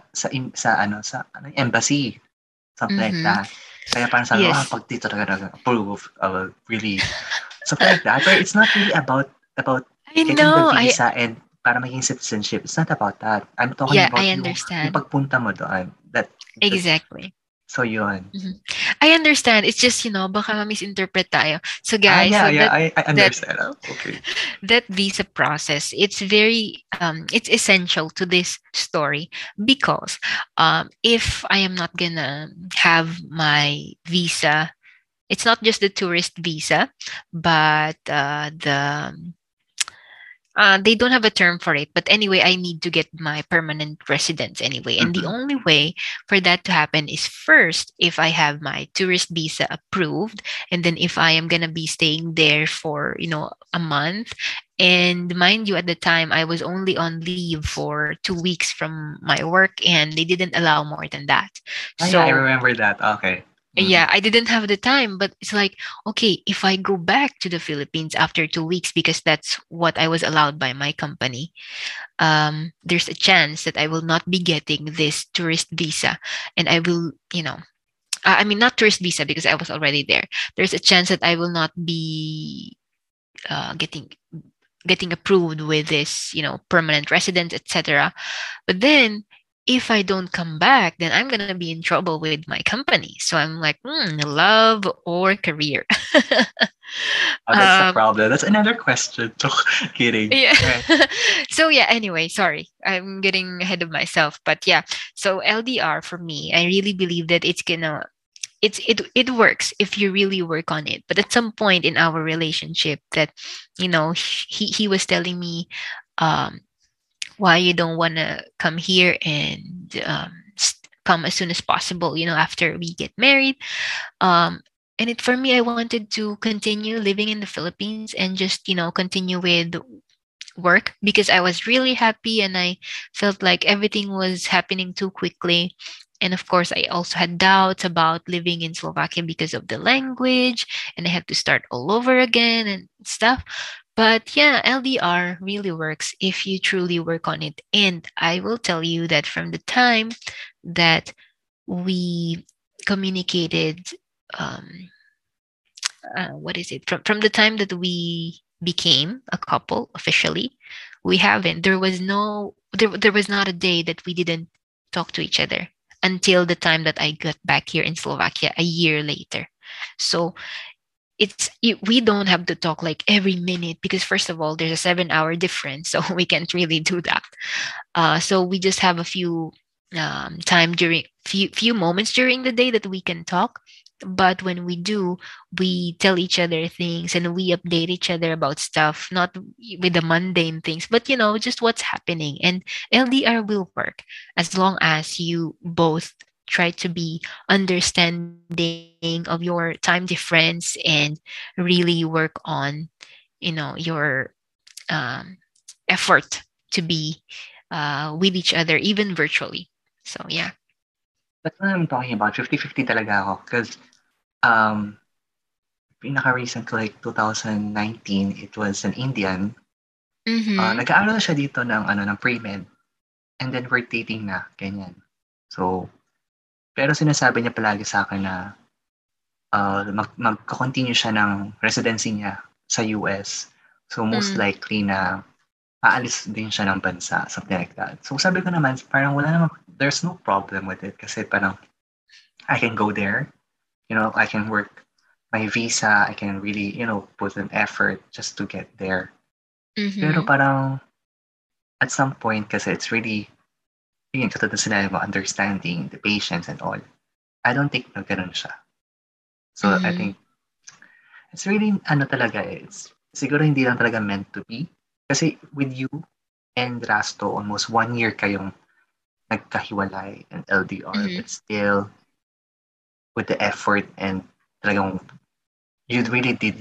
sa embassy. Something like Mhm. that. Kaya parang sabi ko, Yes. pag dito talaga approve, I will really something like that. But it's not really about I getting the know. I visa and para maging citizenship. It's not about that. I'm talking Yeah, I about yung understand. pagpunta mo doon. That's Exactly. so yun. Mhm. I understand. It's just, baka ma-misinterpret tayo. So Ah, guys, yeah, so yeah, that I that understand. Oh, okay. that visa process, it's essential to this story because if I am not gonna have my visa, it's not just the tourist visa, but they don't have a term for it, but anyway, I need to get my permanent residence anyway. And the Mm-hmm. only way for that to happen is first, if I have my tourist visa approved, and then if I am going to be staying there for, a month. And mind you, at the time, I was only on leave for 2 weeks from my work, and they didn't allow more than that. Ah, yeah, I So remember that. Okay. yeah, Mm-hmm. I didn't have the time, but it's like, okay, if I go back to the Philippines after 2 weeks, because that's what I was allowed by my company, there's a chance that I will not be getting this tourist visa. And I will, I mean, not tourist visa because I was already there. There's a chance that I will not be getting approved with this, permanent residence, etc. But then if I don't come back, then I'm gonna be in trouble with my company. So I'm like, love or career. Oh, that's the Um, problem. That's another question. Kidding. yeah. Right. So yeah, anyway, sorry. I'm getting ahead of myself. But yeah, so LDR for me, I really believe that it works if you really work on it. But at some point in our relationship that, he was telling me, um, why you don't want to come here and come as soon as possible, after we get married. And it for me, I wanted to continue living in the Philippines and just, continue with work because I was really happy and I felt like everything was happening too quickly. And of course, I also had doubts about living in Slovakia because of the language and I had to start all over again and stuff. But yeah, LDR really works if you truly work on it. And I will tell you that from the time that we communicated, um, what is it from the time that we became a couple officially, we haven't there was not a day that we didn't talk to each other until the time that I got back here in Slovakia a year later. So we don't have to talk like every minute because first of all there's a 7-hour difference, so we can't really do that. So we just have a few time during few moments during the day that we can talk. But when we do, we tell each other things and we update each other about stuff, not with the mundane things, but just what's happening. And LDR will work as long as you both try to be understanding of your time difference and really work on your um, effort to be with each other even virtually. So yeah. That's what I'm talking about. 50-50 talaga ako. Because um, pinaka-recent ko, like 2019, it was an Indian. Mm-hmm. Nag-aaral siya dito ng pre-med. And then we're dating na, ganyan. So, pero sinasabi niya palagi sa akin na magko-continue siya ng residency niya sa US. So, most Mm. likely na aalis din siya ng bansa, something like that. So, sabi ko naman, parang there's no problem with it kasi parang I can go there, I can work my visa, I can really, put an effort just to get there. Pero Mm-hmm. parang at some point kasi it's really, yun, katulad na sinabi mo, understanding, the patience and all. I don't think na ganun siya. So I Mm-hmm. think it's really, talaga it's siguro hindi lang talaga meant to be. Kasi with you and Rasto, almost 1 year kayong nagkahiwalay and LDR, Mm-hmm. but still with the effort and talagang you really did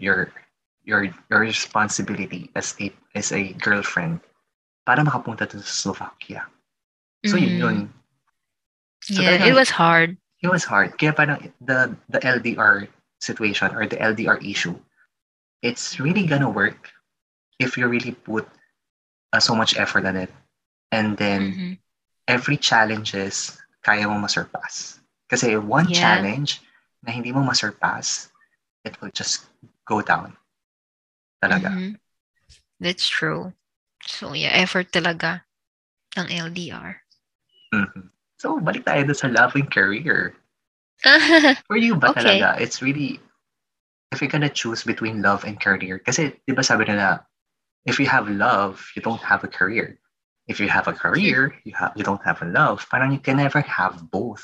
your responsibility as a girlfriend para makapunta to sa Slovakia. So Mm-hmm. yun. So Yeah, it talagang was hard. it was hard. Kaya parang the LDR situation or the LDR issue, it's really gonna work if you really put so much effort on it. And then Mm-hmm. every challenges kaya mo masurpass. Kasi one Yeah. challenge na hindi mo masurpass, it will just go down talaga. Mm-hmm. That's true. So yeah, effort talaga ng LDR. Mhm. So, balik tayo dun sa love and career. For you ba Okay. talaga, it's really, if you're gonna choose between love and career, kasi di ba sabi nila, if you have love, you don't have a career. If you have a career, you don't have a love. Parang you can never have both.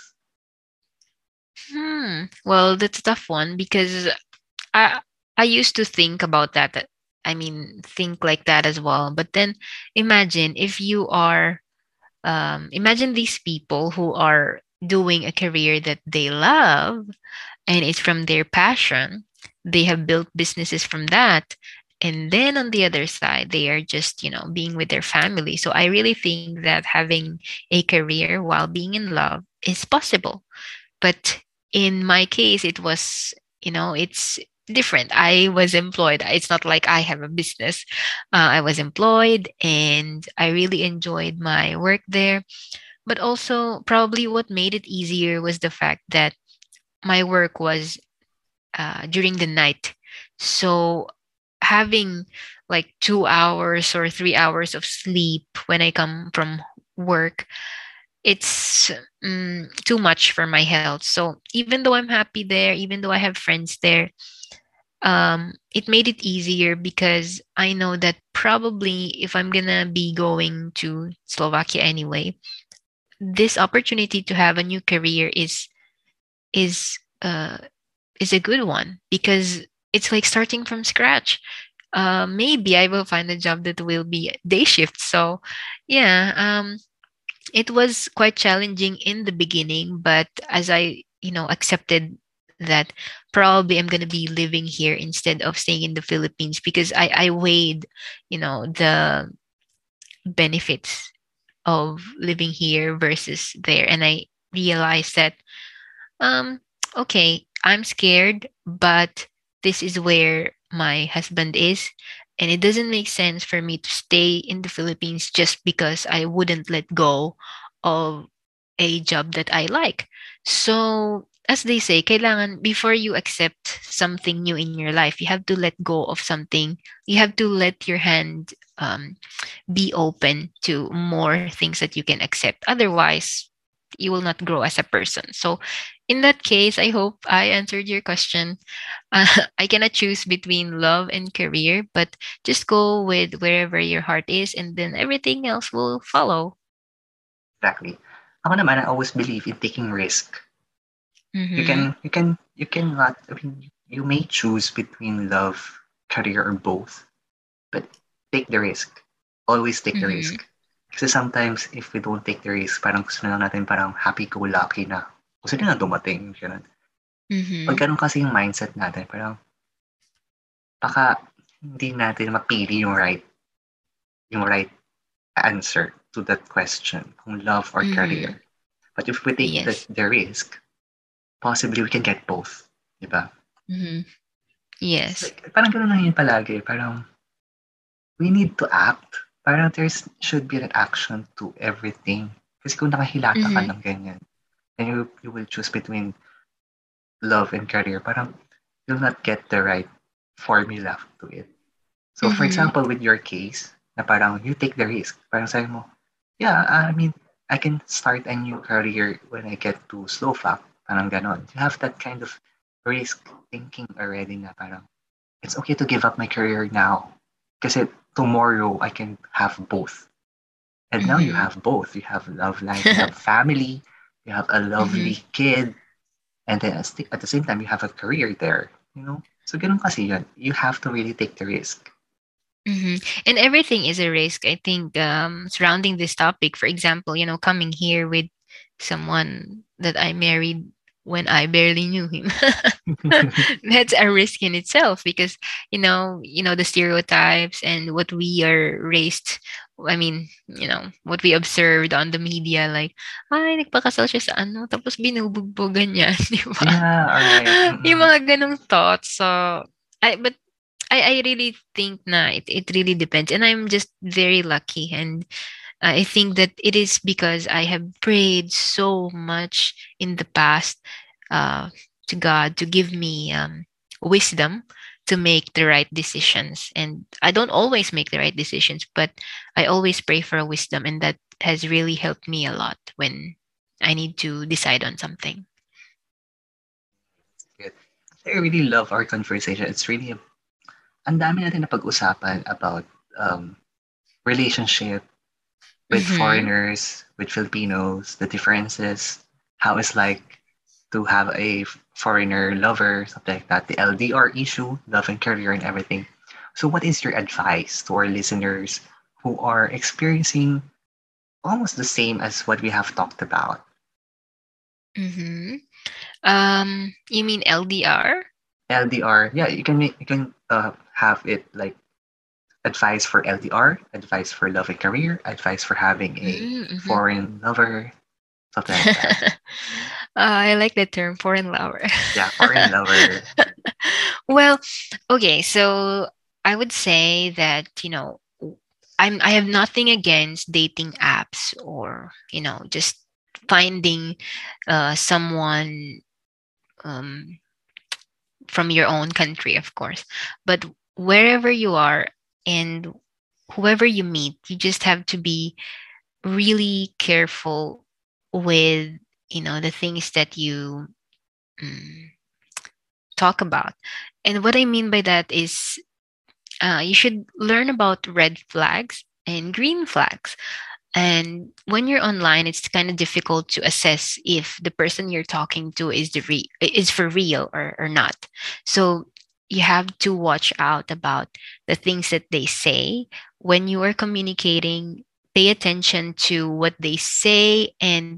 Well, that's a tough one because I I used to think about that. I mean, think like that as well. But then imagine if you are imagine these people who are doing a career that they love and it's from their passion. They have built businesses from that. And then on the other side, they are just, being with their family. So I really think that having a career while being in love is possible. But in my case, it was, it's different. I was employed. It's not like I have a business. I was employed and I really enjoyed my work there. But also, probably what made it easier was the fact that my work was during the night. So having like 2 hours or 3 hours of sleep when I come from work, it's too much for my health. So even though I'm happy there, even though I have friends there, it made it easier because I know that probably if I'm gonna be going to Slovakia anyway, this opportunity to have a new career is uh is a good one because it's like starting from scratch. Maybe I will find a job that will be day shift. So yeah, it was quite challenging in the beginning, but as I, accepted that probably I'm going to be living here instead of staying in the Philippines because I weighed, the benefits of living here versus there. And I realized that, um, okay, I'm scared, but this is where my husband is. And it doesn't make sense for me to stay in the Philippines just because I wouldn't let go of a job that I like. So, as they say, kailangan before you accept something new in your life, you have to let go of something. You have to let your hand be open to more things that you can accept. Otherwise, you will not grow as a person. So, in that case, I hope I answered your question. I cannot choose between love and career, but just go with wherever your heart is, and then everything else will follow. Exactly. Ako naman, I always believe in taking risk. Mm-hmm. You cannot, I mean, you may choose between love, career, or both, but take the risk. Always take the Mm-hmm. risk. Kasi sometimes, if we don't take the risk, parang gusto na lang natin parang happy-go-lucky na. Gusto na dumating. Ganun. Pag Mm-hmm. ganun kasi yung mindset natin, parang baka hindi natin mapili yung right answer to that question, kung love or Mm-hmm. career. But if we take Yes. the risk, possibly we can get both. Diba? Mm-hmm. It's Yes. like, parang ganun lang yun palagi. Parang we need to act. Parang should be an action to everything. Kasi kung nakahilata ka Mm-hmm. ng ganyan, and you will choose between love and career, parang you'll not get the right formula to it. So for Mm-hmm. example, with your case, na parang you take the risk. Parang sabi mo, yeah, I mean, I can start a new career when I get to Slovak. Parang ganon. You have that kind of risk thinking already na parang, it's okay to give up my career now. Kasi tomorrow I can have both. And now you Mm-hmm. have both. You have love life, you have family, you have a Mm-hmm. lovely kid, and then at the same time you have a career there. So ganun kasi yun. You have to really take the risk. Mm-hmm. And everything is a risk. I think surrounding this topic, for example, coming here with someone that I married when I barely knew him. That's a risk in itself because the stereotypes and what we are raised. I mean, what we observed on the media, like, ay, nagpakasal siya sa ano, tapos binubugbogan niya, di ba? Yeah, alright. Yung Mm-mm. mga ganong thoughts. So, but I really think na it really depends. And I'm just very lucky. And I think that it is because I have prayed so much in the past uh, to God to give me wisdom to make the right decisions. And I don't always make the right decisions, but I always pray for wisdom. And that has really helped me a lot when I need to decide on something. Good. I really love our conversation. It's really, ang dami natin na pag-usapan about um, relationship with Mm-hmm. foreigners, with Filipinos, the differences, how it's like to have a foreigner lover, something like that, the LDR issue, love and career and everything. So what is your advice to our listeners who are experiencing almost the same as what we have talked about? Mm-hmm. You mean LDR? LDR, yeah, you can have it like advice for LDR, advice for love and career, advice for having a Mm-hmm. foreign lover, something like that. I like the term foreign lover. Yeah, foreign lover. Well, okay, so I would say that, I have nothing against dating apps or, just finding someone um, from your own country, of course. But wherever you are and whoever you meet, you just have to be really careful with, the things that you mm, talk about. And what I mean by that is you should learn about red flags and green flags. And when you're online, it's kind of difficult to assess if the person you're talking to is for real or not. So you have to watch out about the things that they say when you are communicating. Pay attention to what they say and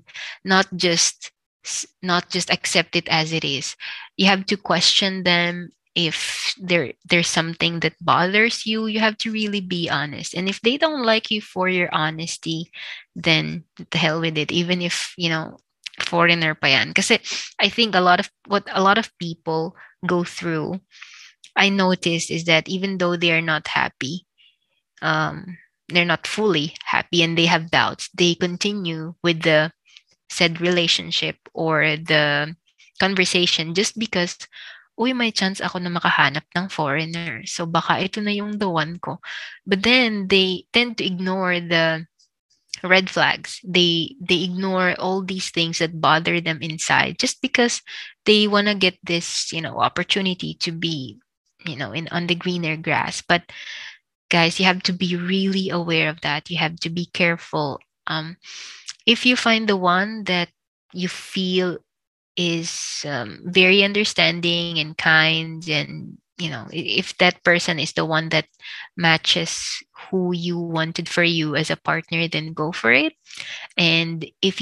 not just accept it as it is. You have to question them. If there's something that bothers you, you have to really be honest. And if they don't like you for your honesty, then the hell with it. Even if foreigner pa yan. Kasi I think a lot of people go through, I noticed, is that even though they are not happy, they're not fully happy and they have doubts, they continue with the said relationship or the conversation just because, uy, may chance ako na makahanap ng foreigner. So baka ito na yung the one ko. But then they tend to ignore the red flags. They ignore all these things that bother them inside just because they want to get this, opportunity to be, in on the greener grass. But guys, you have to be really aware of that. You have to be careful. If you find the one that you feel is very understanding and kind, and if that person is the one that matches who you wanted for you as a partner, then go for it. And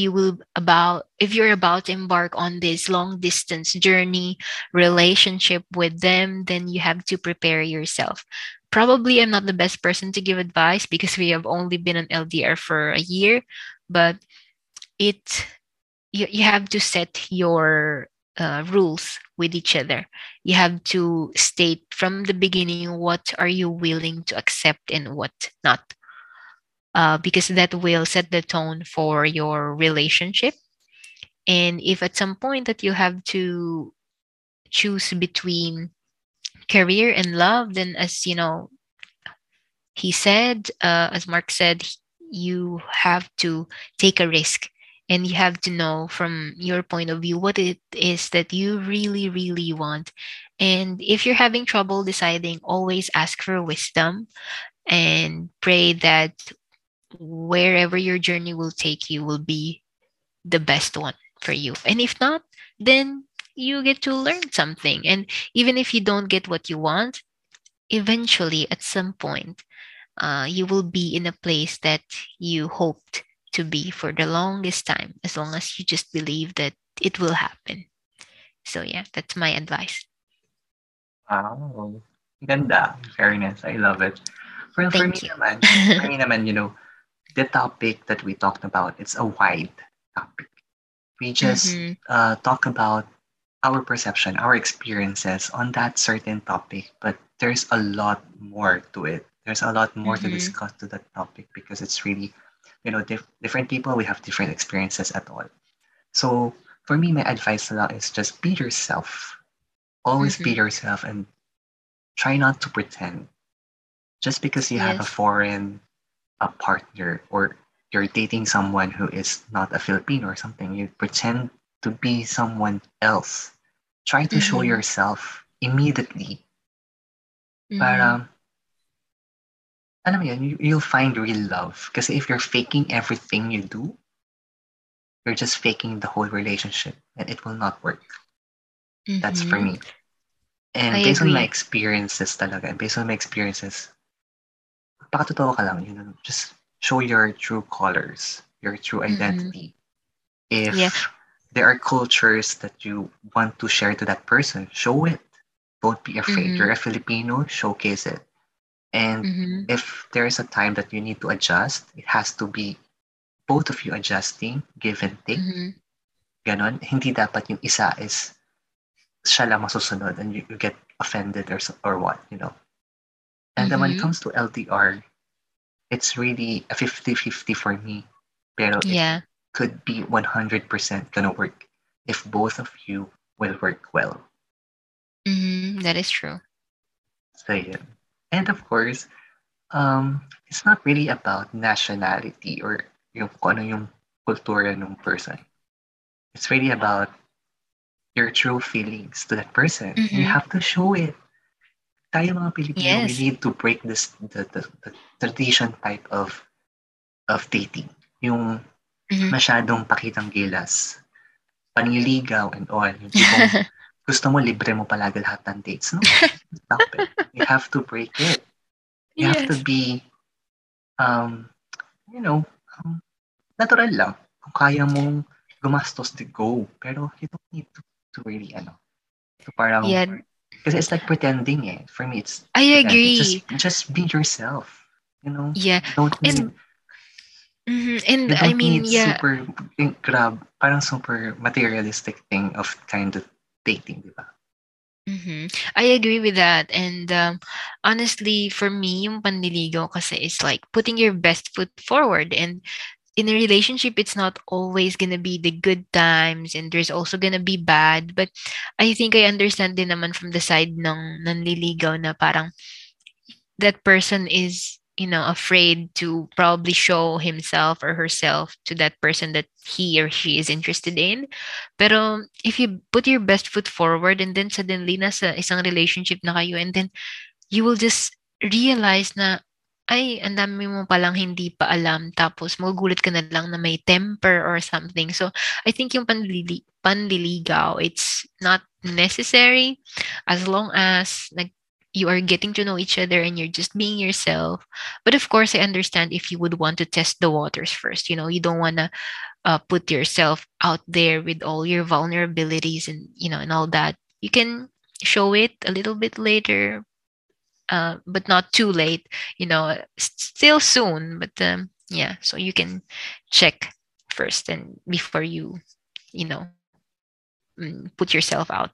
if you're about to embark on this long distance journey relationship with them, then you have to prepare yourself. Probably I'm not the best person to give advice because we have only been on LDR for a year, but it you have to set your rules with each other. You have to state from the beginning what are you willing to accept and what not, because that will set the tone for your relationship. And if at some point that you have to choose between career and love, then as he said, as Mark said, you have to take a risk and you have to know from your point of view what it is that you really, really want. And if you're having trouble deciding, always ask for wisdom and pray that wherever your journey will take you will be the best one for you. And if not, then you get to learn something. And even if you don't get what you want, eventually at some point, you will be in a place that you hoped to be for the longest time, as long as you just believe that it will happen. So yeah, that's my advice. Wow. Ganda. Fairness. I love it. Well, Thank you. for me naman, the topic that we talked about, it's a wide topic. We just Mm-hmm. talk about our perception, our experiences on that certain topic, but there's a lot more to it. There's a lot more to Mm-hmm. discuss to that topic because it's really, different people, we have different experiences at all. So for me, my advice na lang is just be yourself. Always be Mm-hmm. yourself and try not to pretend. Just because you have a Yes. foreign a partner or you're dating someone who is not a Filipino or something, you pretend to be someone else. Try to show Mm-hmm. yourself immediately. Mm-hmm. Para, alam mo yun, you'll find real love. Because if you're faking everything you do, you're just faking the whole relationship and it will not work. That's for Mm-hmm. me. I And agree. based on my experiences, pakatotoo ka lang, just show your true colors, your true Mm-hmm. identity. Yeah. If there are cultures that you want to share to that person, show it. Don't be afraid. Mm-hmm. You're a Filipino, showcase it. And Mm-hmm. if there is a time that you need to adjust, it has to be both of you adjusting, give and take. Mm-hmm. Ganon. Hindi dapat yung isa is siya lang masusunod and you get offended or what. And then when it Mm-hmm. comes to LDR, it's really a 50-50 for me. Pero it Yeah. could be 100% gonna work if both of you will work well. Mm-hmm. That is true. So yeah. And of course, it's not really about nationality or yung kung ano yung kultura ng person. It's really about your true feelings to that person. And you Mm-hmm. have to show it. tayo mga Pilipino, we Yes. need to break the tradition type of dating. Yung Mhm. masyadong pakitang gilas, panliligaw and all. Yung tipong gusto mo libre mo palagi lahat ng dates. No, stop it. You have to break it. You have to Yes. be, um, you know, um, natural lang. Kung kaya mong gumastos, to go. Pero you don't need to really, to parang, Yeah, kasi it's like pretending eh. For me, it's I pretending. agree. Just be yourself. You know, Yeah. you don't need, And and you I don't mean, need yeah, super, parang super materialistic thing of kind of dating, di ba? I agree with that. And honestly, for me, yung panliligaw kasi is like putting your best foot forward. And in a relationship, it's not always gonna be the good times, and there's also gonna be bad. But I think I understand din naman from the side ng nanliligaw na parang that person is, afraid to probably show himself or herself to that person that he or she is interested in. Pero if you put your best foot forward and then suddenly nasa isang relationship na kayo, and then you will just realize na ay, ang dami mo palang hindi pa alam, tapos magugulat ka na lang na may temper or something. So I think yung panliligaw, it's not necessary as long as you are getting to know each other and you're just being yourself. But of course, I understand if you would want to test the waters first. You don't want to put yourself out there with all your vulnerabilities and and all that. You can show it a little bit later, but not too late. Still soon, but yeah. So you can check first and before you, you know, put yourself out there.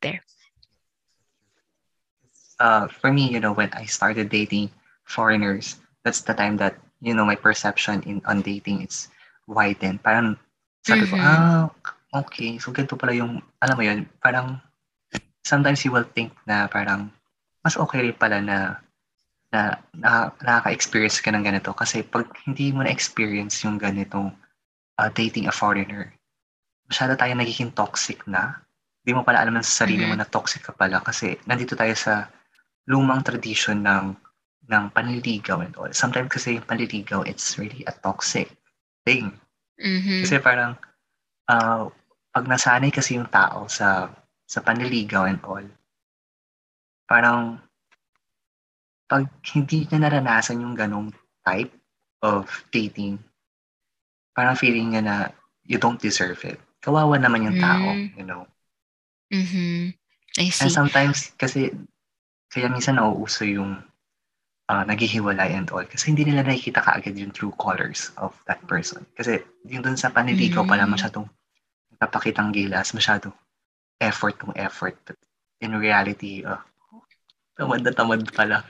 For me, when I started dating foreigners, that's the time that, my perception on dating is widened. Parang sabi ko, Mm-hmm. okay, so ganito pala yung, alam mo yun, parang sometimes you will think na parang mas okay rin pala na nakaka-experience ka ng ganito kasi pag hindi mo na-experience yung ganitong dating a foreigner, masyado tayo nagiging toxic na. Hindi mo pala alam sa sarili mo Mm-hmm. na toxic ka pala kasi nandito tayo sa lumang tradition ng panliligaw and all. Sometimes kasi yung panliligaw, it's really a toxic thing. Mm-hmm. Kasi parang, pag nasanay kasi yung tao sa panliligaw and all, parang pag hindi niya naranasan yung ganong type of dating, parang feeling niya na you don't deserve it. Kawawa naman yung tao, Mm-hmm. Mm-hmm. I And see. sometimes kasi, kaya minsan nauuso yung naghihiwalay and all kasi hindi nila nakikita kaagad yung true colors of that person. Kasi yung dun sa panliligaw pala Mm. masyadong napapakitang gilas, masyadong effort kung effort. But in reality, tamad na tamad pala.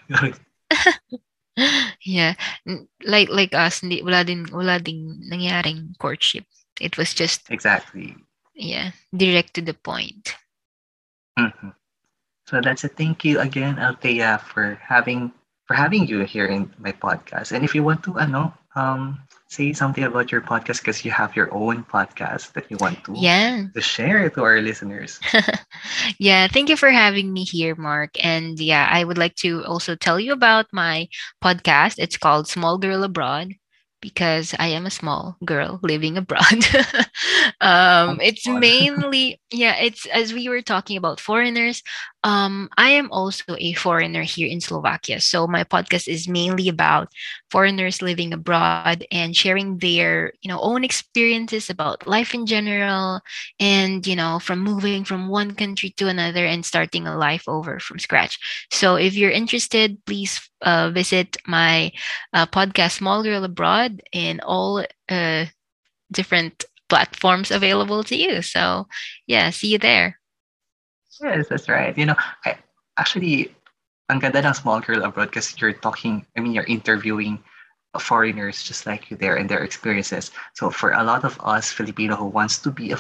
Yeah. Like us, wala ding nangyaring courtship. It was just, Exactly. yeah, direct to the point. Mhm. So that's it. Thank you again, Althea, for having you here in my podcast. And if you want to, say something about your podcast because you have your own podcast that you want Yeah. to share to our listeners. Yeah, thank you for having me here, Mark. And yeah, I would like to also tell you about my podcast. It's called Small Girl Abroad because I am a small girl living abroad. Oh my It's God. mainly, yeah, it's as we were talking about foreigners. I am also a foreigner here in Slovakia. So my podcast is mainly about foreigners living abroad and sharing their, own experiences about life in general, and from moving from one country to another and starting a life over from scratch. So if you're interested, please visit my podcast Small Girl Abroad in all different platforms available to you. So yeah, see you there. Yes, that's right. I actually, ang ganda ng Small Girl Abroad because you're interviewing foreigners just like you there and their experiences. So for a lot of us Filipino who wants to be a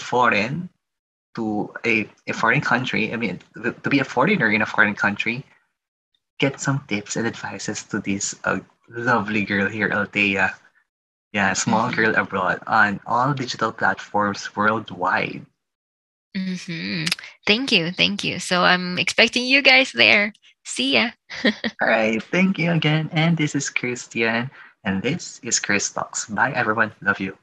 foreign country, to be a foreigner in a foreign country, get some tips and advices to this lovely girl here, Althea. Yeah, Small Hmm. Girl Abroad on all digital platforms worldwide. Hmm. Thank you. So I'm expecting you guys there. See ya. All right, thank you again. And this is Christian, and this is Chris Talks. Bye, everyone. Love you.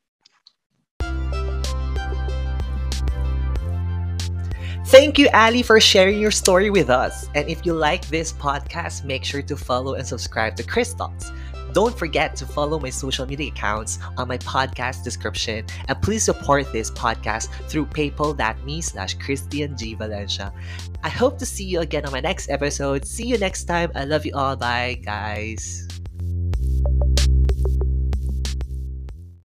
Thank you, Ali, for sharing your story with us. And if you like this podcast, make sure to follow and subscribe to Chris Talks. Don't forget to follow my social media accounts on my podcast description. And please support this podcast through paypal.me/Christian G. Valencia. I hope to see you again on my next episode. See you next time. I love you all. Bye, guys.